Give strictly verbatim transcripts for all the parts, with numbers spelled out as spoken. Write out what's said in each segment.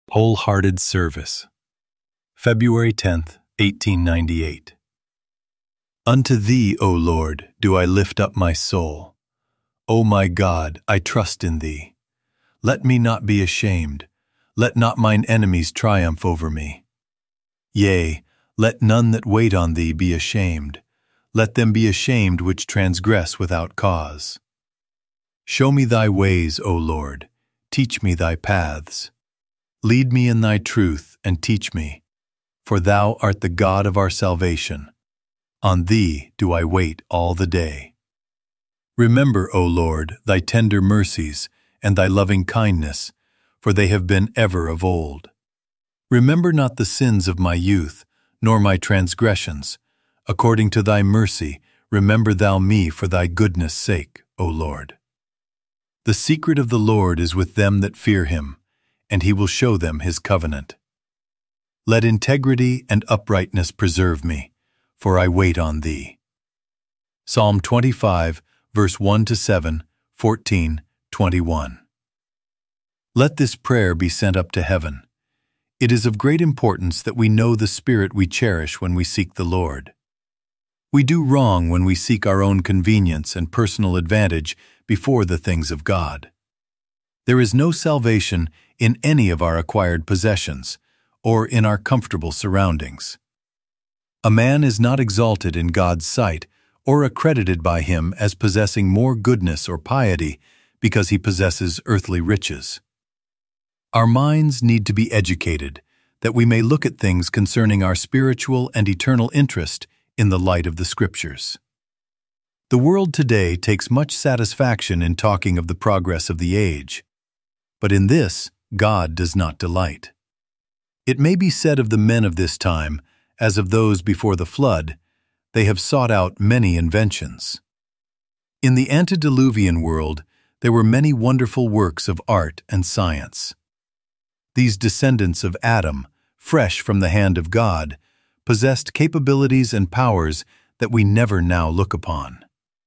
Wholehearted Service, February tenth, eighteen ninety-eight. Unto Thee, O Lord, do I lift up my soul. O my God, I trust in Thee. Let me not be ashamed. Let not mine enemies triumph over me. Yea, let none that wait on Thee be ashamed. Let them be ashamed which transgress without cause. Show me Thy ways, O Lord. Teach me Thy paths. Lead me in Thy truth, and teach me, for Thou art the God of our salvation. On Thee do I wait all the day. Remember, O Lord, Thy tender mercies and Thy loving kindness, for they have been ever of old. Remember not the sins of my youth, nor my transgressions. According to Thy mercy, remember Thou me for Thy goodness' sake, O Lord. The secret of the Lord is with them that fear Him, and He will show them His covenant. Let integrity and uprightness preserve me, for I wait on Thee. Psalm twenty-five, verse one to seven, fourteen, twenty-one. Let this prayer be sent up to heaven. It is of great importance that we know the spirit we cherish when we seek the Lord. We do wrong when we seek our own convenience and personal advantage before the things of God. There is no salvation in any of our acquired possessions, or in our comfortable surroundings. A man is not exalted in God's sight or accredited by Him as possessing more goodness or piety because he possesses earthly riches. Our minds need to be educated that we may look at things concerning our spiritual and eternal interest in the light of the Scriptures. The world today takes much satisfaction in talking of the progress of the age, but in this God does not delight. It may be said of the men of this time, as of those before the flood, they have sought out many inventions. In the antediluvian world, there were many wonderful works of art and science. These descendants of Adam, fresh from the hand of God, possessed capabilities and powers that we never now look upon.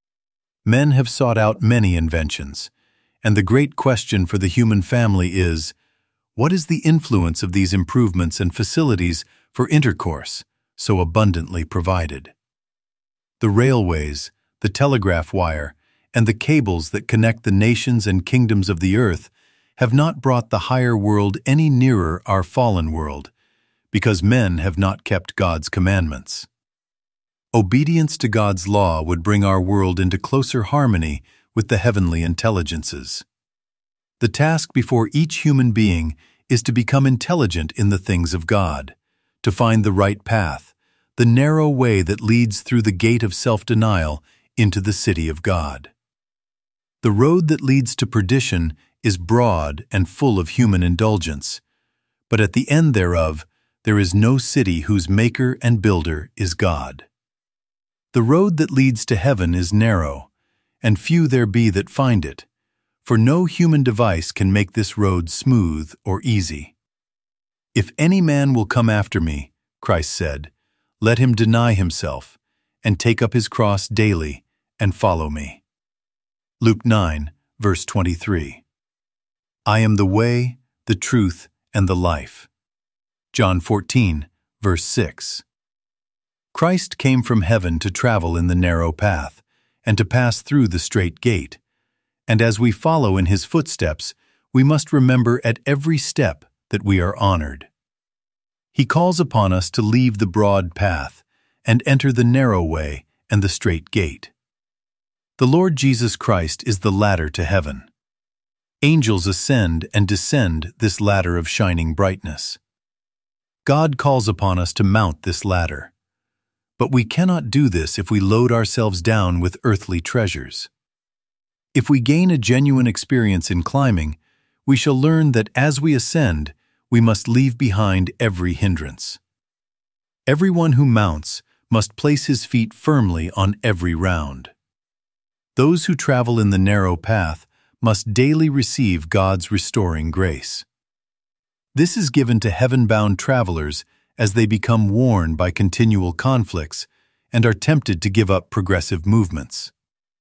Men have sought out many inventions, and the great question for the human family is, what is the influence of these improvements and facilities for intercourse so abundantly provided? The railways, the telegraph wire, and the cables that connect the nations and kingdoms of the earth have not brought the higher world any nearer our fallen world, because men have not kept God's commandments. Obedience to God's law would bring our world into closer harmony with the heavenly intelligences. The task before each human being is to become intelligent in the things of God, to find the right path, the narrow way that leads through the gate of self-denial into the city of God. The road that leads to perdition is broad and full of human indulgence, but at the end thereof there is no city whose maker and builder is God. The road that leads to heaven is narrow, and few there be that find it, for no human device can make this road smooth or easy. If any man will come after me, Christ said, let him deny himself, and take up his cross daily, and follow me. Luke nine, verse twenty-three. I am the way, the truth, and the life. John fourteen, verse six. Christ came from heaven to travel in the narrow path, and to pass through the strait gate. And as we follow in His footsteps, we must remember at every step that we are honored. He calls upon us to leave the broad path and enter the narrow way and the strait gate. The Lord Jesus Christ is the ladder to heaven. Angels ascend and descend this ladder of shining brightness. God calls upon us to mount this ladder. But we cannot do this if we load ourselves down with earthly treasures. If we gain a genuine experience in climbing, we shall learn that as we ascend, we must leave behind every hindrance. Everyone who mounts must place his feet firmly on every round. Those who travel in the narrow path must daily receive God's restoring grace. This is given to heaven-bound travelers as they become worn by continual conflicts and are tempted to give up progressive movements.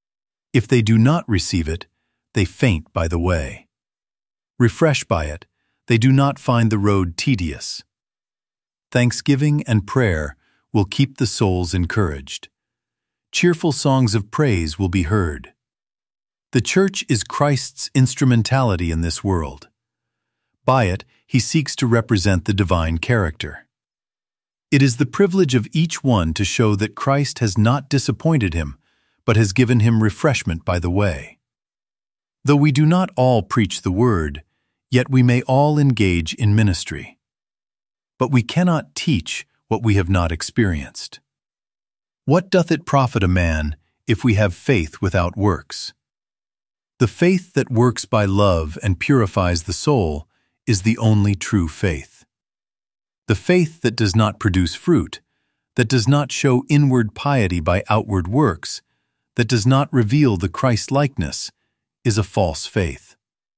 If they do not receive it, they faint by the way. Refreshed by it, They do not find the road tedious. Thanksgiving and prayer will keep the souls encouraged. Cheerful songs of praise will be heard. The church is Christ's instrumentality in this world. By it, he seeks to represent the divine character. It is the privilege of each one to show that Christ has not disappointed him, but has given him refreshment by the way. Though we do not all preach the word, yet we may all engage in ministry. But we cannot teach what we have not experienced. What doth it profit a man if we have faith without works? The faith that works by love and purifies the soul is the only true faith. The faith that does not produce fruit, that does not show inward piety by outward works, that does not reveal the Christ-likeness, is a false faith.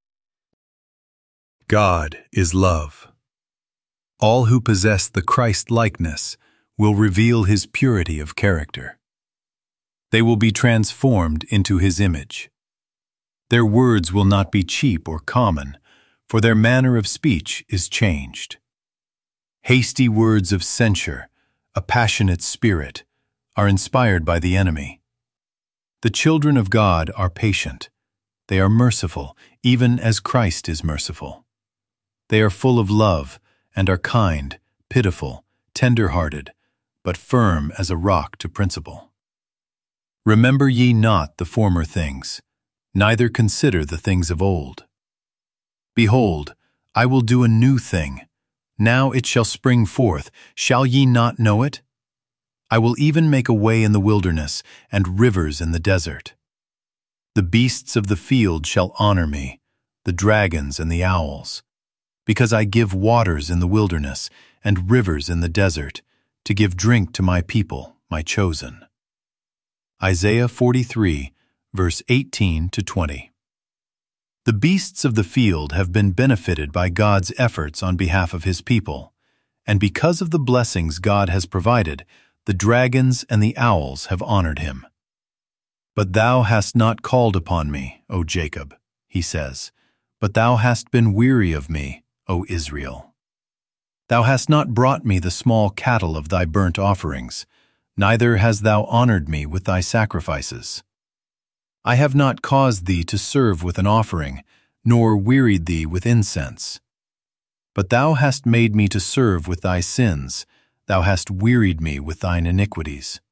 God is love. All who possess the Christ-likeness will reveal his purity of character. They will be transformed into his image. Their words will not be cheap or common, for their manner of speech is changed. Hasty words of censure, a passionate spirit, are inspired by the enemy. The children of God are patient. They are merciful, even as Christ is merciful. They are full of love and are kind, pitiful, tender-hearted, but firm as a rock to principle. Remember ye not the former things, neither consider the things of old. Behold, I will do a new thing. Now it shall spring forth. Shall ye not know it? I will even make a way in the wilderness and rivers in the desert. The beasts of the field shall honor me, the dragons and the owls, because I give waters in the wilderness and rivers in the desert, to give drink to my people, my chosen. Isaiah forty-three, verse eighteen to twenty. The beasts of the field have been benefited by God's efforts on behalf of his people, and because of the blessings God has provided, the dragons and the owls have honored him. But thou hast not called upon me, O Jacob, he says, but thou hast been weary of me, O Israel. Thou hast not brought me the small cattle of thy burnt offerings, neither hast thou honored me with thy sacrifices. I have not caused thee to serve with an offering, nor wearied thee with incense. But thou hast made me to serve with thy sins, thou hast wearied me with thine iniquities.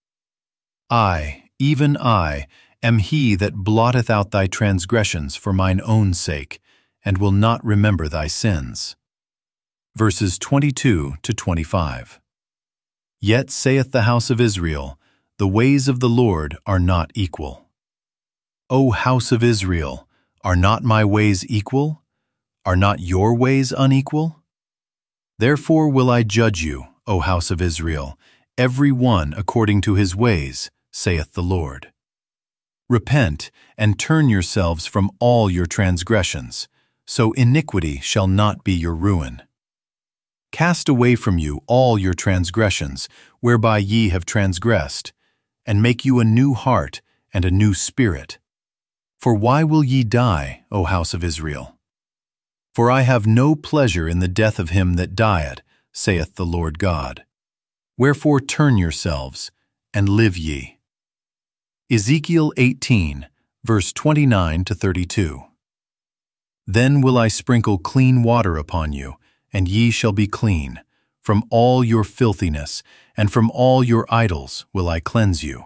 I, even I, am he that blotteth out thy transgressions for mine own sake, and will not remember thy sins. Verses twenty-two to twenty-five. Yet saith the house of Israel, the ways of the Lord are not equal. O house of Israel, are not my ways equal? Are not your ways unequal? Therefore will I judge you, O house of Israel, every one according to his ways, saith the Lord. Repent, and turn yourselves from all your transgressions, so iniquity shall not be your ruin. Cast away from you all your transgressions, whereby ye have transgressed, and make you a new heart and a new spirit. For why will ye die, O house of Israel? For I have no pleasure in the death of him that dieth, saith the Lord God. Wherefore turn yourselves, and live ye. Ezekiel eighteen, verse twenty-nine to thirty-two. Then will I sprinkle clean water upon you, and ye shall be clean. From all your filthiness, and from all your idols will I cleanse you.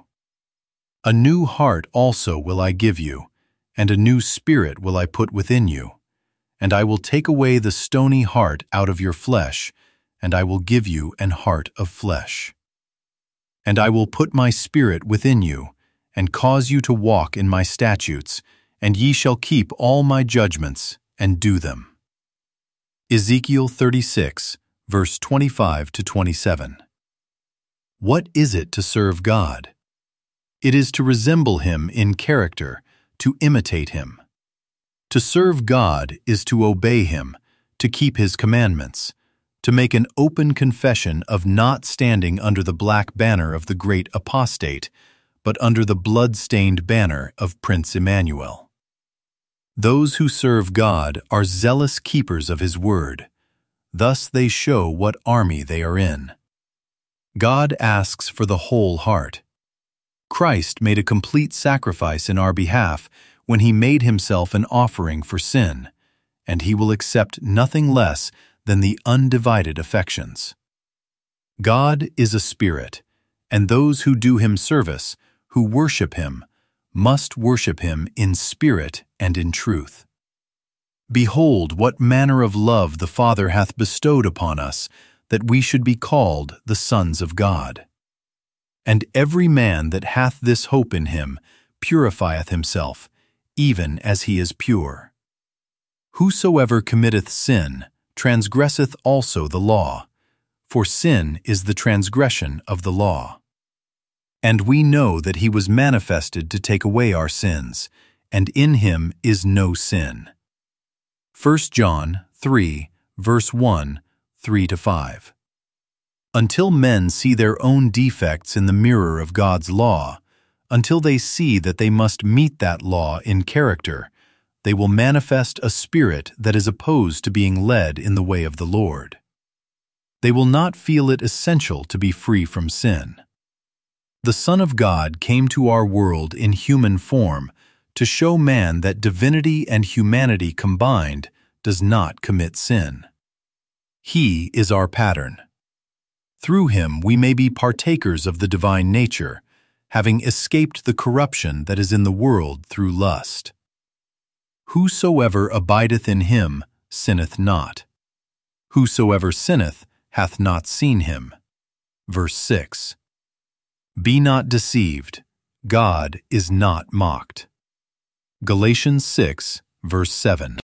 A new heart also will I give you, and a new spirit will I put within you. And I will take away the stony heart out of your flesh, and I will give you an heart of flesh. And I will put my spirit within you, and cause you to walk in my statutes, and ye shall keep all my judgments, and do them. Ezekiel thirty-six, verse twenty-five to twenty-seven. What is it to serve God? It is to resemble him in character, to imitate him. To serve God is to obey him, to keep his commandments, to make an open confession of not standing under the black banner of the great apostate, but under the blood-stained banner of Prince Emmanuel. Those who serve God are zealous keepers of His word. Thus they show what army they are in. God asks for the whole heart. Christ made a complete sacrifice in our behalf when He made Himself an offering for sin, and He will accept nothing less than the undivided affections. God is a spirit, and those who do Him service, who worship Him, must worship Him in spirit and in truth. Behold, what manner of love the Father hath bestowed upon us, that we should be called the sons of God. And every man that hath this hope in Him purifieth himself, even as he is pure. Whosoever committeth sin transgresseth also the law, for sin is the transgression of the law. And we know that He was manifested to take away our sins, and in Him is no sin. First John three, verse one, three to five. Until men see their own defects in the mirror of God's law, until they see that they must meet that law in character, they will manifest a spirit that is opposed to being led in the way of the Lord. They will not feel it essential to be free from sin. The Son of God came to our world in human form to show man that divinity and humanity combined does not commit sin. He is our pattern. Through Him we may be partakers of the divine nature, having escaped the corruption that is in the world through lust. Whosoever abideth in Him sinneth not. Whosoever sinneth hath not seen Him. Verse six. Be not deceived, God is not mocked. Galatians six, verse seven.